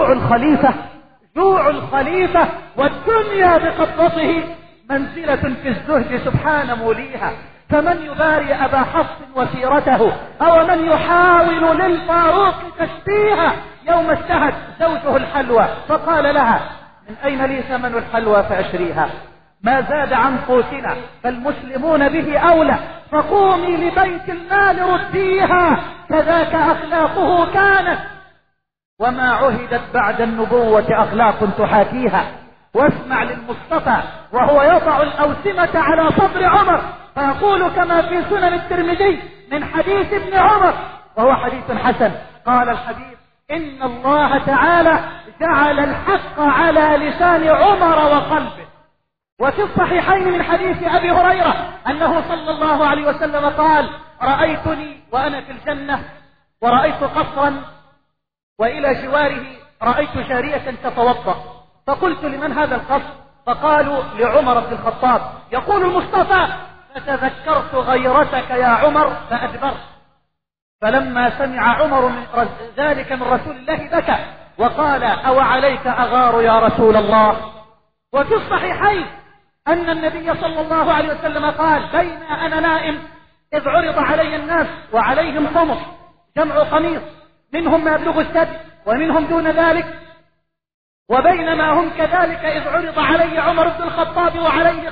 جوع الخليفة والدنيا بقبضته منزلة في الزهد سبحان موليها. فمن يباري أبا حفص وسيرته أو من يحاول للفاروق تشبيها يوم اشتهت زوجه الحلوى فقال لها من أين لي ثمن الحلوى فأشريها؟ ما زاد عن قوتنا فالمسلمون به أولى، فقومي لبيت المال رديها كذاك أخلاقه كانت وما عهدت بعد النبوة أخلاق تحاكيها. واسمع للمصطفى وهو يضع الأوسمة على صدر عمر فيقول كما في سنن الترمذي من حديث ابن عمر وهو حديث حسن، قال الحبيب إن الله تعالى جعل الحق على لسان عمر وقلبه. وفي الصحيحين من حديث أبي هريرة أنه صلى الله عليه وسلم قال رأيتني وأنا في الجنة ورأيت قصرا وإلى جواره رأيت جارية تتوضأ، فقلت لمن هذا القصر؟ فقالوا لعمر بن الخطاب. يقول المصطفى فتذكرت غيرتك يا عمر فأدبرت، فلما سمع عمر من ذلك من رسول الله بكى وقال أو عليك أغار يا رسول الله. وفي الصحيحين أن النبي صلى الله عليه وسلم قال بين أنا نائم إذ عرض علي الناس وعليهم خمس جمع قميص منهم ما يبلغ السد ومنهم دون ذلك، وبينما هم كذلك إذ عرض علي عمر بن الخطاب وعليه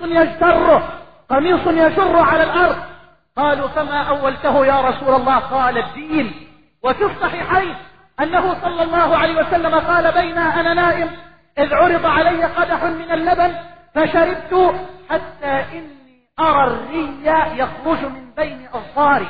قميص يجر على الأرض. قالوا فما أولته يا رسول الله؟ قال الدين. وفي الصحيحين أنه صلى الله عليه وسلم قال بين أنا نائم إذ عرض علي قدح من اللبن فشربت حتى إني أرى الري يخرج من بين أظفاري،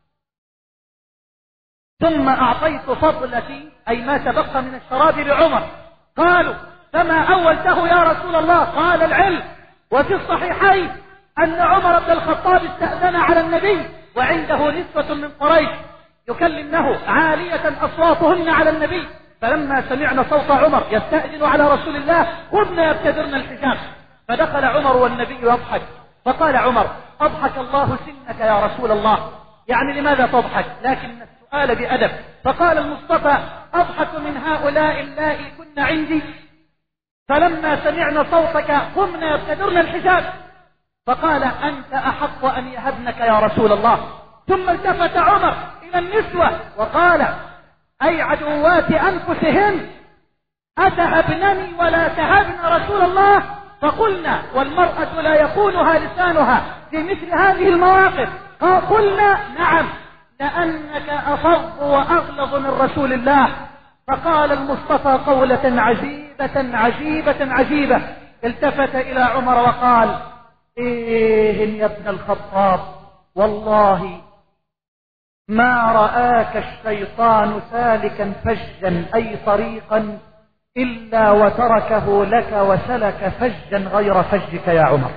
ثم أعطيت فضلتي أي ما تبقى من الشراب لعمر. قالوا فما أولته يا رسول الله؟ قال العلم. وفي الصحيحين أن عمر بن الخطاب استأذن على النبي وعنده نسوة من قريش يكلمنه عالية أصواتهن على النبي، فلما سمعنا صوت عمر يستأذن على رسول الله قمنا يبتدرن الحجاب، فدخل عمر والنبي يضحك، فقال عمر أضحك الله سنك يا رسول الله، يعني لماذا تضحك؟ لكن السؤال بأدب. فقال المصطفى أضحك من هؤلاء اللائي كن عندي، فلما سمعنا صوتك قمنا يبتدرن الحجاب، فقال أنت أحق أن يهبنك يا رسول الله. ثم التفت عمر إلى النسوة وقال أي عدوات أنفسهن أتهبنني ولا تهبن رسول الله؟ فقلنا، والمرأة لا يخونها لسانها في مثل هذه المواقف، قلنا نعم لأنك أفض وأغلظ من رسول الله. فقال المصطفى قولة عجيبة عجيبة عجيبة، التفت إلى عمر وقال: إيه يا ابن الخطاب، والله ما رآك الشيطان سالكا فجا أي طريقا إلا وتركه لك وسلك فجا غير فجك يا عمر.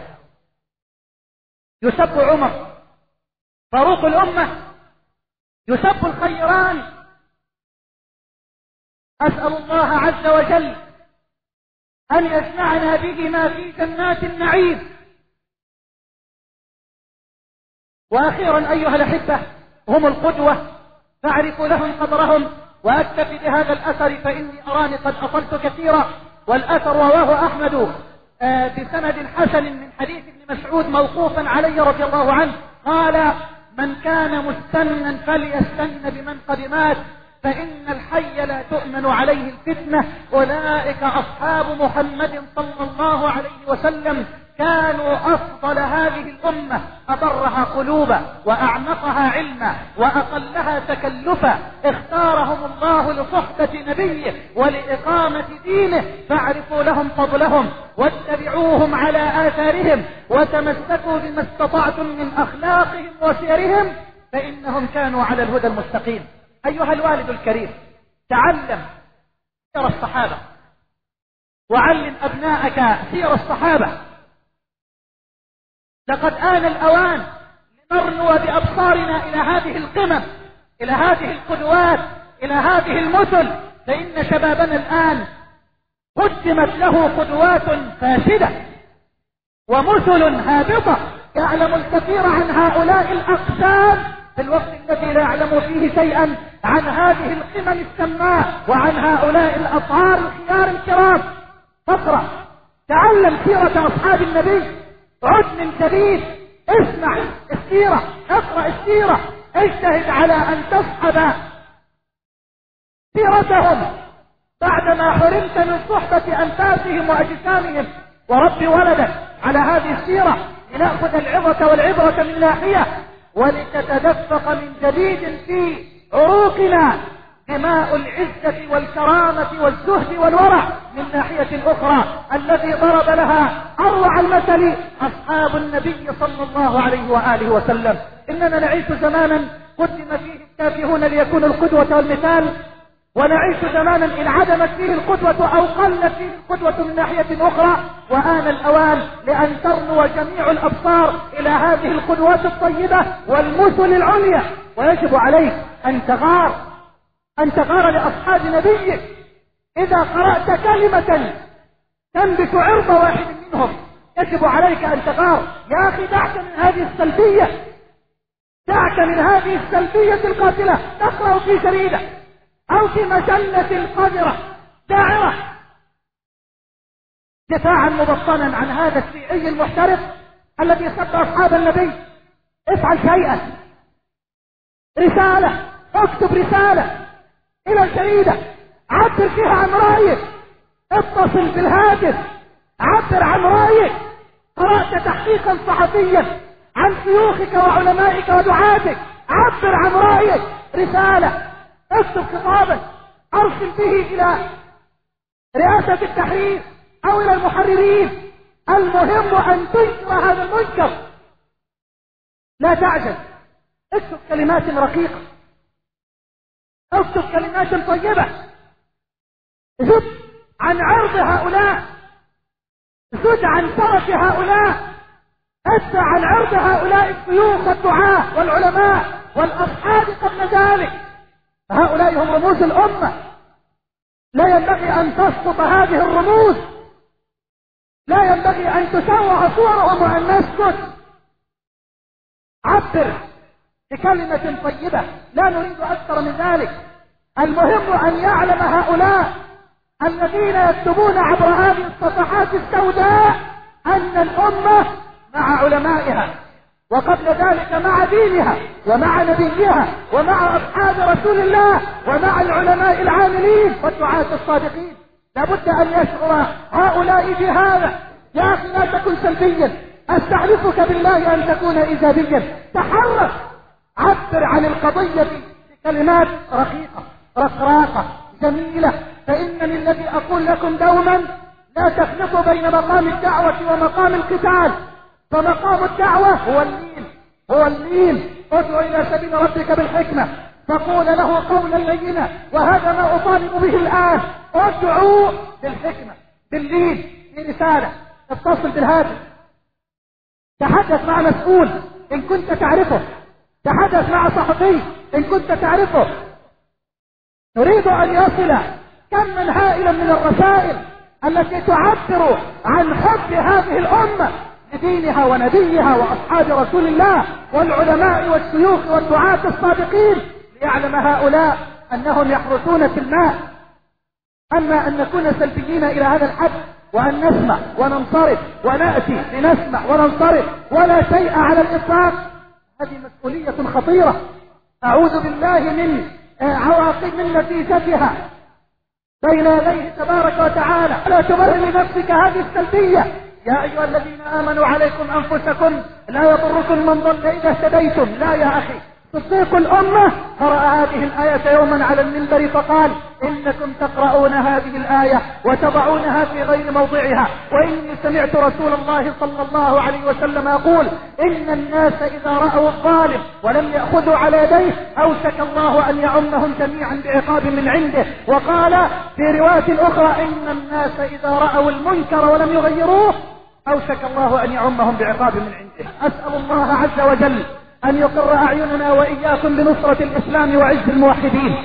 يسب عمر فاروق الأمة، يسب الخيران. أسأل الله عز وجل أن يجمعنا بهما في جنات النعيم. وأخيرا أيها الأحبة، هم القدوة، فاعرفوا لهم قدرهم. وأكتفي بهذا الأثر فإني أراني قد أطلت كثيرا. والأثر رواه أحمد بسند حسن من حديث ابن مسعود موقوفا علي رضي الله عنه، قال: من كان مستنا فليستن بمن قد مات، فإن الحي لا تؤمن عليه الفتنة. أولئك أصحاب محمد صلى الله عليه وسلم، كانوا أفضل هذه الأمة، أبرها قلوبا وأعمقها علما وأقلها تكلفا. اختارهم الله لصحبة نبيه ولإقامة دينه، فاعرفوا لهم فضلهم واتبعوهم على آثارهم وتمسكوا بما استطعتم من أخلاقهم وسيرهم، فإنهم كانوا على الهدى المستقيم. أيها الوالد الكريم، تعلم سير الصحابة وعلم أبناءك سير الصحابة. لقد آن الأوان لنرنو بأبصارنا إلى هذه القمم، إلى هذه القدوات، إلى هذه المثل، فإن شبابنا الآن قدمت له قدوات فاسدة ومثل هابطة. يعلم الكثير عن هؤلاء الأقسام في الوقت الذي لا يعلم فيه شيئا عن هذه القمم السماء وعن هؤلاء الأطهار الخيار الكرام. فاقرأ، تعلم سيرة أصحاب النبي، عد من جديد، اسمع السيرة، اقرأ السيرة، اجتهد على أن تصحب سيرتهم بعدما حرمت من صحبة أنفاسهم وأجسامهم. ورب ولدك على هذه السيرة لنأخذ العظة والعبرة من ناحية، ولتتدفق من جديد في عروقنا دماء العزة والكرامة والزهد والورع من ناحية أخرى، التي ضرب لها أروع المثل أصحاب النبي صلى الله عليه وآله وسلم. إننا نعيش زمانا قدم فيه التافهون ليكونوا القدوة والمثال، ونعيش زمانا إن عدمت فيه القدوة أو قلت فيه القدوة من ناحية أخرى. وآن الأوان لأن ترنو جميع الأبصار إلى هذه القدوات الطيبة والمثل العليا، ويجب عليك أن تغار لأصحاب نبيك. إذا قرأت كلمة تنبت عرض واحد منهم يجب عليك أن تغار. يا أخي دعك من هذه السلبية، دعك من هذه السلبية القاتلة. تقرأ في جريدة أو في مجلة قذرة داعرة دفاعا مبطنا عن هذا الشيعي المحترف الذي سب أصحاب النبي. افعل شيئا، رسالة، اكتب رسالة إلى الجريدة، عبر فيها عن رأيك، اتصل بالهاتف، عبر عن رأيك. قرأت تحقيقا صحفيا عن شيوخك وعلمائك ودعاتك، عبر عن رأيك، رسالة، اكتب خطابا ارسل به الى رئاسة التحرير او الى المحررين. المهم ان تنشر هذا المنكر، لا تعجل، اكتب كلمات رقيقة، اكتب كلمات طيبة، زد عن عرض هؤلاء، زد عن ترك هؤلاء، ادفع عن عرض هؤلاء الشيوخ والدعاة والعلماء والاصحاب قبل ذلك. هؤلاء هم رموز الأمة، لا ينبغي أن تسقط هذه الرموز، لا ينبغي أن تشوه صورهم وأن نسكت. عبر بكلمة طيبة، لا نريد أكثر من ذلك. المهم أن يعلم هؤلاء الذين يكتبون عبر هذه الصفحات السوداء أن الأمة مع علمائها، وقبل ذلك مع دينها ومع نبيها ومع أصحاب رسول الله ومع العلماء العاملين والدعاة الصادقين. لابد أن يشعر هؤلاء بهذا. يا أخي لا تكن سلبيا، أستحلفك بالله أن تكون إيجابيا. تحرك، عبر عن القضية بكلمات رقيقة رقراقة جميلة. فإنني الذي أقول لكم دوما لا تخلطوا بين مقام الدعوة ومقام القتال. فمقام الدعوة هو اللين. ادعو إلى سبيل ربك بالحكمة، تقول له قولا لينا، وهذا ما أطالب به الآن. ادعو بالحكمة باللين. في رسالة، اتصل بالهاتف، تحدث مع مسؤول إن كنت تعرفه، تحدث مع صحفي إن كنت تعرفه. نريد أن يصل كما هائلا من الرسائل التي تعبر عن حب هذه الأمة لدينها ونبيها وأصحاب رسول الله والعلماء والشيوخ والدعاة الصادقين، ليعلم هؤلاء أنهم يحرسون في الماء. أما أن نكون سلبيين إلى هذا الحد وأن نسمع وننصرف ونأتي لنسمع وننصرف ولا شيء على الإطلاق، هذه مسؤولية خطيرة أعوذ بالله من عواقب من نتيجتها بين يديه تبارك وتعالى. لا تبرر لنفسك هذه السلبية. يا أيها الذين آمنوا عليكم أنفسكم لا يضركم من ضل إذا اهتديتم. لا يا أخي، صديق الأمة قرأ هذه الآية يوما على المنبر فقال إنكم تقرؤون هذه الآية وتضعونها في غير موضعها، وإني سمعت رسول الله صلى الله عليه وسلم يقول إن الناس إذا رأوا الظالم ولم يأخذوا على يديه أوشك الله أن يعمهم جميعا بعقاب من عنده. وقال في رواية أخرى إن الناس إذا رأوا المنكر ولم يغيروه أوشك الله أن يعمهم بعقاب من عنده. أسأل الله عز وجل أن يقر أعيننا وإياكم بنصرة الإسلام وعز الموحدين.